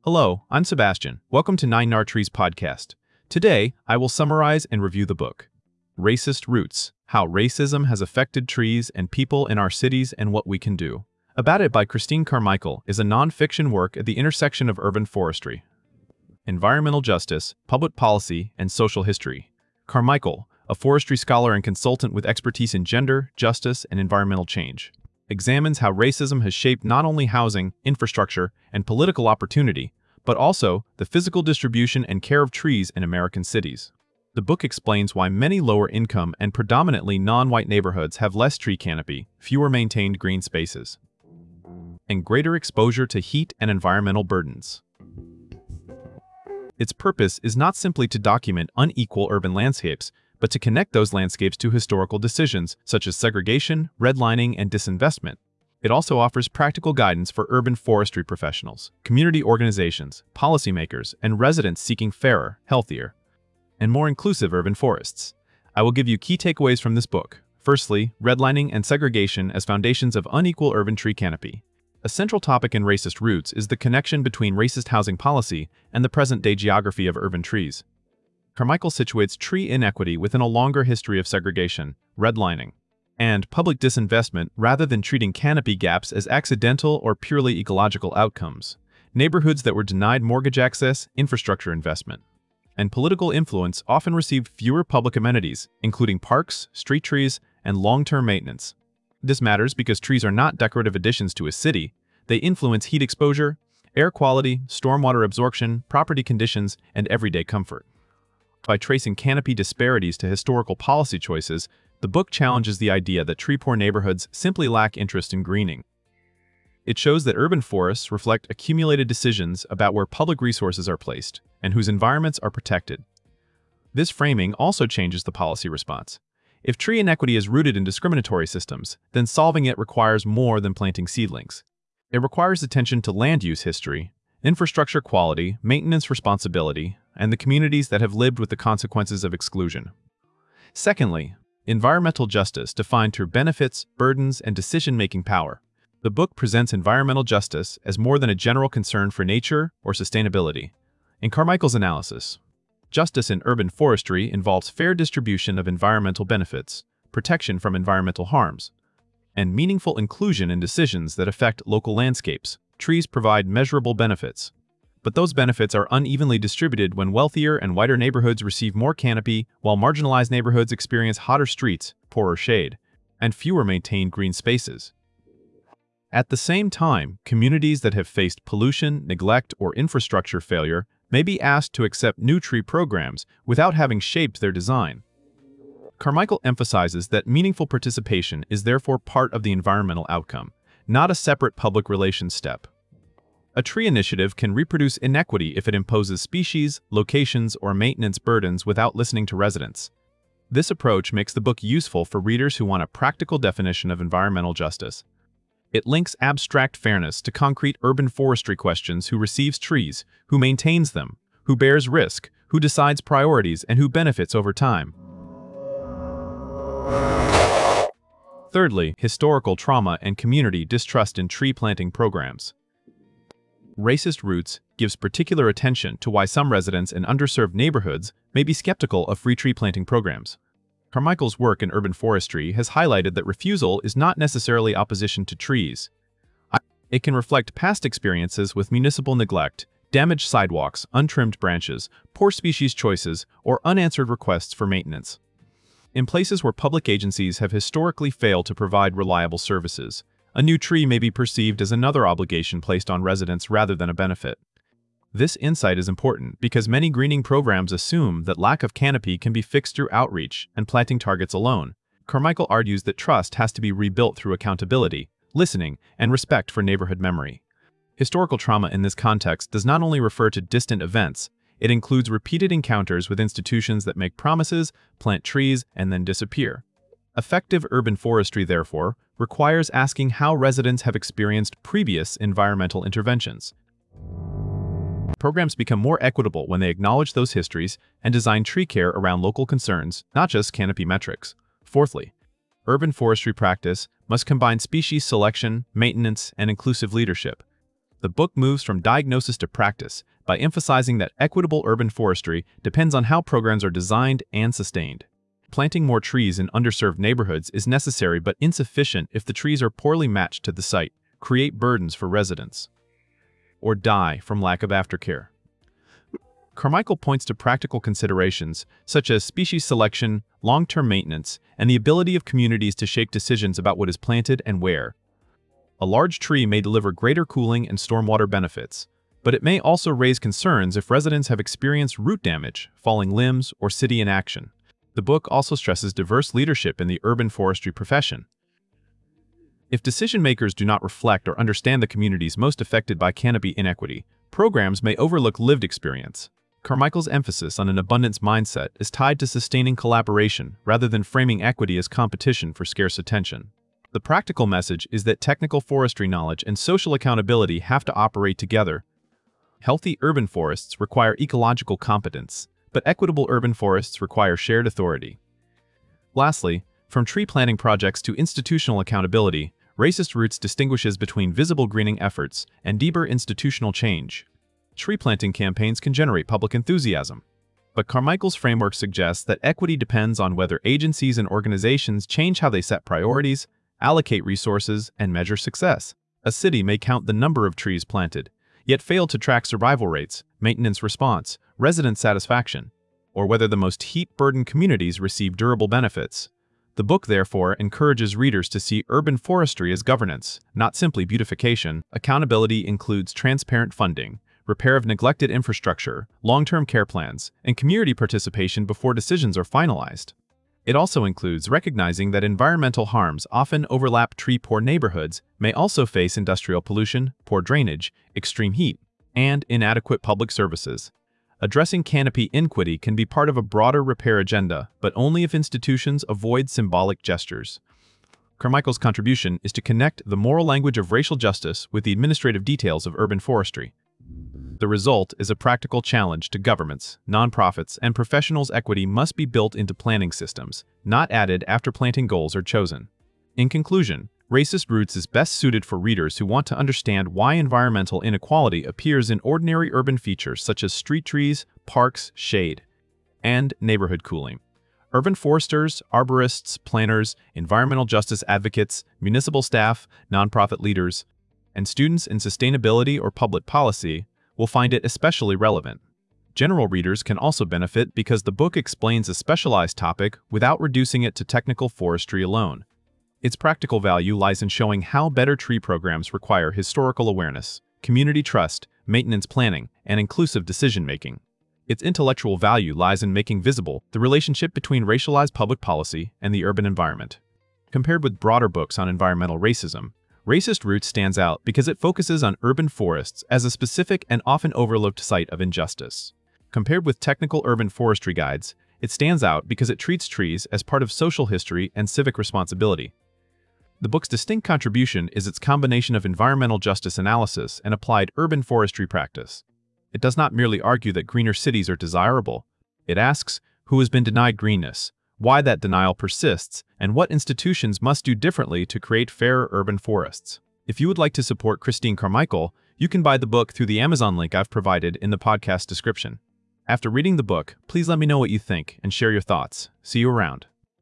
Hello, I'm Sebastian. Welcome to 9 Trees podcast. Today, I will summarize and review the book, Racist Roots: How Racism Has Affected Trees and People in Our Cities and What We Can Do. About It by Christine Carmichael is a non-fiction work at the intersection of urban forestry, environmental justice, public policy, and social history. Carmichael, a forestry scholar and consultant with expertise in gender, justice, and environmental change, examines how racism has shaped not only housing, infrastructure, and political opportunity, but also the physical distribution and care of trees in American cities. The book explains why many lower-income and predominantly non-white neighborhoods have less tree canopy, fewer maintained green spaces, and greater exposure to heat and environmental burdens. Its purpose is not simply to document unequal urban landscapes, but to connect those landscapes to historical decisions such as segregation, redlining, and disinvestment. It also offers practical guidance for urban forestry professionals, community organizations, policymakers, and residents seeking fairer, healthier, and more inclusive urban forests. I will give you key takeaways from this book. Firstly, redlining and segregation as foundations of unequal urban tree canopy. A central topic in Racist Roots is the connection between racist housing policy and the present-day geography of urban trees. Carmichael situates tree inequity within a longer history of segregation, redlining, and public disinvestment rather than treating canopy gaps as accidental or purely ecological outcomes. Neighborhoods that were denied mortgage access, infrastructure investment, and political influence often received fewer public amenities, including parks, street trees, and long-term maintenance. This matters because trees are not decorative additions to a city. They influence heat exposure, air quality, stormwater absorption, property conditions, and everyday comfort. By tracing canopy disparities to historical policy choices, the book challenges the idea that tree-poor neighborhoods simply lack interest in greening. It shows that urban forests reflect accumulated decisions about where public resources are placed and whose environments are protected. This framing also changes the policy response. If tree inequity is rooted in discriminatory systems, then solving it requires more than planting seedlings. It requires attention to land use history, infrastructure quality, maintenance responsibility, and the communities that have lived with the consequences of exclusion. Secondly, environmental justice defined through benefits, burdens, and decision-making power. The book presents environmental justice as more than a general concern for nature or sustainability. In Carmichael's analysis, justice in urban forestry involves fair distribution of environmental benefits, protection from environmental harms, and meaningful inclusion in decisions that affect local landscapes. Trees provide measurable benefits, but those benefits are unevenly distributed when wealthier and whiter neighborhoods receive more canopy, while marginalized neighborhoods experience hotter streets, poorer shade, and fewer maintained green spaces. At the same time, communities that have faced pollution, neglect, or infrastructure failure may be asked to accept new tree programs without having shaped their design. Carmichael emphasizes that meaningful participation is therefore part of the environmental outcome, not a separate public relations step. A tree initiative can reproduce inequity if it imposes species, locations, or maintenance burdens without listening to residents. This approach makes the book useful for readers who want a practical definition of environmental justice. It links abstract fairness to concrete urban forestry questions: who receives trees, who maintains them, who bears risk, who decides priorities, and who benefits over time. Thirdly, historical trauma and community distrust in tree planting programs. Racist Roots gives particular attention to why some residents in underserved neighborhoods may be skeptical of free tree planting programs. Carmichael's work in urban forestry has highlighted that refusal is not necessarily opposition to trees. It can reflect past experiences with municipal neglect, damaged sidewalks, untrimmed branches, poor species choices, or unanswered requests for maintenance. In places where public agencies have historically failed to provide reliable services, a new tree may be perceived as another obligation placed on residents rather than a benefit. This insight is important because many greening programs assume that lack of canopy can be fixed through outreach and planting targets alone. Carmichael argues that trust has to be rebuilt through accountability, listening, and respect for neighborhood memory. Historical trauma in this context does not only refer to distant events, it includes repeated encounters with institutions that make promises, plant trees, and then disappear. Effective urban forestry, therefore, requires asking how residents have experienced previous environmental interventions. Programs become more equitable when they acknowledge those histories and design tree care around local concerns, not just canopy metrics. Fourthly, urban forestry practice must combine species selection, maintenance, and inclusive leadership. The book moves from diagnosis to practice by emphasizing that equitable urban forestry depends on how programs are designed and sustained. Planting more trees in underserved neighborhoods is necessary but insufficient if the trees are poorly matched to the site, create burdens for residents, or die from lack of aftercare. Carmichael points to practical considerations such as species selection, long-term maintenance, and the ability of communities to shape decisions about what is planted and where. A large tree may deliver greater cooling and stormwater benefits, but it may also raise concerns if residents have experienced root damage, falling limbs, or city inaction. The book also stresses diverse leadership in the urban forestry profession. If decision-makers do not reflect or understand the communities most affected by canopy inequity, programs may overlook lived experience. Carmichael's emphasis on an abundance mindset is tied to sustaining collaboration rather than framing equity as competition for scarce attention. The practical message is that technical forestry knowledge and social accountability have to operate together. Healthy urban forests require ecological competence, but equitable urban forests require shared authority. Lastly, from tree planting projects to institutional accountability, Racist Roots distinguishes between visible greening efforts and deeper institutional change. Tree planting campaigns can generate public enthusiasm, but Carmichael's framework suggests that equity depends on whether agencies and organizations change how they set priorities, allocate resources, and measure success. A city may count the number of trees planted, yet fail to track survival rates, maintenance response, resident satisfaction, or whether the most heat-burdened communities receive durable benefits. The book, therefore, encourages readers to see urban forestry as governance, not simply beautification. Accountability includes transparent funding, repair of neglected infrastructure, long-term care plans, and community participation before decisions are finalized. It also includes recognizing that environmental harms often overlap tree-poor neighborhoods may also face industrial pollution, poor drainage, extreme heat, and inadequate public services. Addressing canopy inequity can be part of a broader repair agenda, but only if institutions avoid symbolic gestures. Carmichael's contribution is to connect the moral language of racial justice with the administrative details of urban forestry. The result is a practical challenge to governments, nonprofits, and professionals. Equity must be built into planning systems, not added after planting goals are chosen. In conclusion, Racist Roots is best suited for readers who want to understand why environmental inequality appears in ordinary urban features such as street trees, parks, shade, and neighborhood cooling. Urban foresters, arborists, planners, environmental justice advocates, municipal staff, nonprofit leaders, and students in sustainability or public policy will find it especially relevant. General readers can also benefit because the book explains a specialized topic without reducing it to technical forestry alone. Its practical value lies in showing how better tree programs require historical awareness, community trust, maintenance planning, and inclusive decision-making. Its intellectual value lies in making visible the relationship between racialized public policy and the urban environment. Compared with broader books on environmental racism, Racist Roots stands out because it focuses on urban forests as a specific and often overlooked site of injustice. Compared with technical urban forestry guides, it stands out because it treats trees as part of social history and civic responsibility. The book's distinct contribution is its combination of environmental justice analysis and applied urban forestry practice. It does not merely argue that greener cities are desirable. It asks who has been denied greenness, why that denial persists, and what institutions must do differently to create fairer urban forests. If you would like to support Christine Carmichael, you can buy the book through the Amazon link I've provided in the podcast description. After reading the book, please let me know what you think and share your thoughts. See you around.